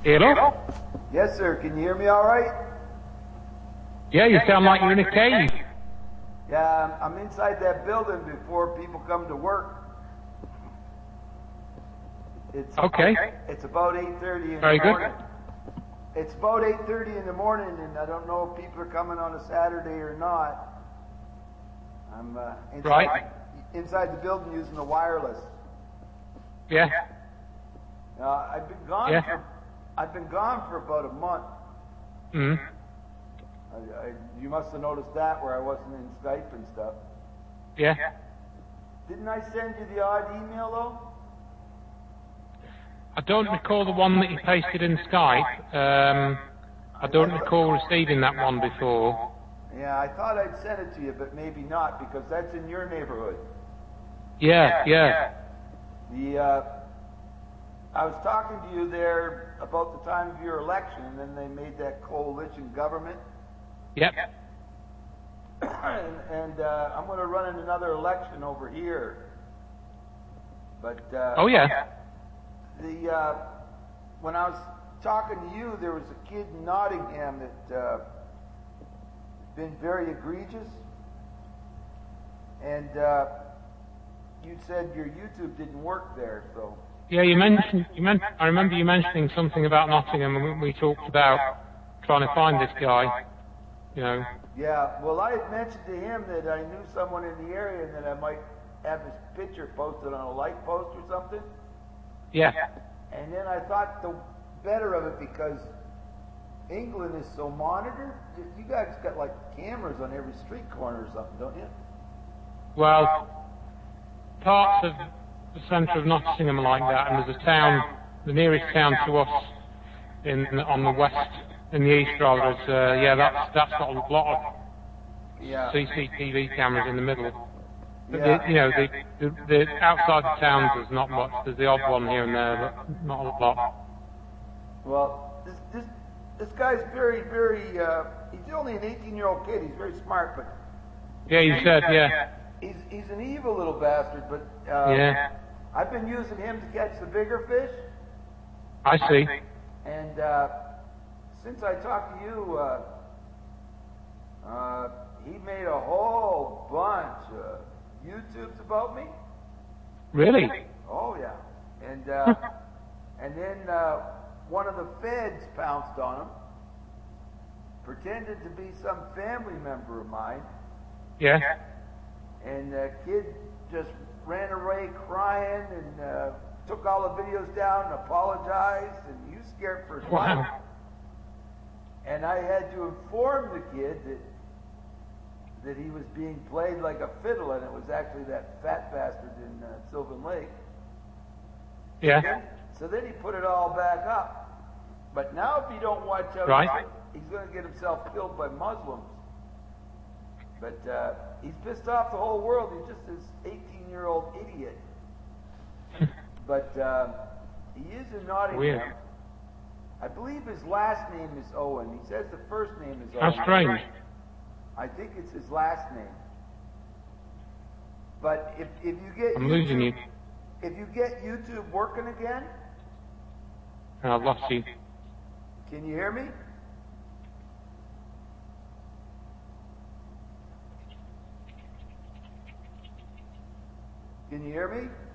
Hello? Yes, sir. Can you hear me all right? Yeah, you sound like you're in a cave. Yeah, I'm inside that building before people come to work. It's Okay. It's about 8:30 in Very the good. morning. It's about 8:30 in the morning, and I don't know if people are coming on a Saturday or not. I'm inside the building using the wireless. Yeah. I've been gone. Yeah. I've been gone for about a month. Mm. You must have noticed that where I wasn't in Skype and stuff. Yeah. Didn't I send you the odd email though? I don't recall the one that you pasted in Skype. I don't recall receiving that one before. Yeah, I thought I'd send it to you, but maybe not because that's in your neighborhood. Yeah, yeah. I was talking to you there about the time of your election, and then they made that coalition government. Yep. and I'm going to run in another election over here. But Oh, yeah. When I was talking to you, there was a kid in Nottingham that been very egregious, and you said your YouTube didn't work there, so. Yeah, I remember you mentioning something about Nottingham, and we talked about trying to find this guy, you know. Yeah, well, I had mentioned to him that I knew someone in the area and that I might have his picture posted on a light post or something. Yeah. And then I thought the better of it because England is so monitored. You guys got like cameras on every street corner or something, don't you? Well, parts of the centre of Nottingham are like that, and there's a town, the nearest town to us on the west, in the east rather, that's got a lot of CCTV cameras in the middle. But the outside the towns there's not much. There's the odd one here and there, but not a lot. Well, this guy's very, very. He's only an 18-year-old kid. He's very smart, but. Yeah, you said, yeah. He's an evil little bastard, but. Yeah. I've been using him to catch the bigger fish. I see. And since I talked to you, he made a whole bunch of YouTubes about me. Really? Oh yeah. And and then one of the feds pounced on him, pretended to be some family member of mine. Yeah. And the kid just ran away crying and took all the videos down and apologized, and he was scared for his life. Wow. And I had to inform the kid that he was being played like a fiddle, and it was actually that fat bastard in Sylvan Lake. Yeah. So then he put it all back up. But now if you don't watch out, Right. he's going to get himself killed by Muslims. But he's pissed off the whole world. He's just this 18-year-old idiot. But he is in Nottingham. Weird. I believe his last name is Owen. He says the first name is How Owen. strange. I think it's his last name. But if you get I'm losing you. if you get YouTube working again, I've lost you. can you hear me? Can you hear me?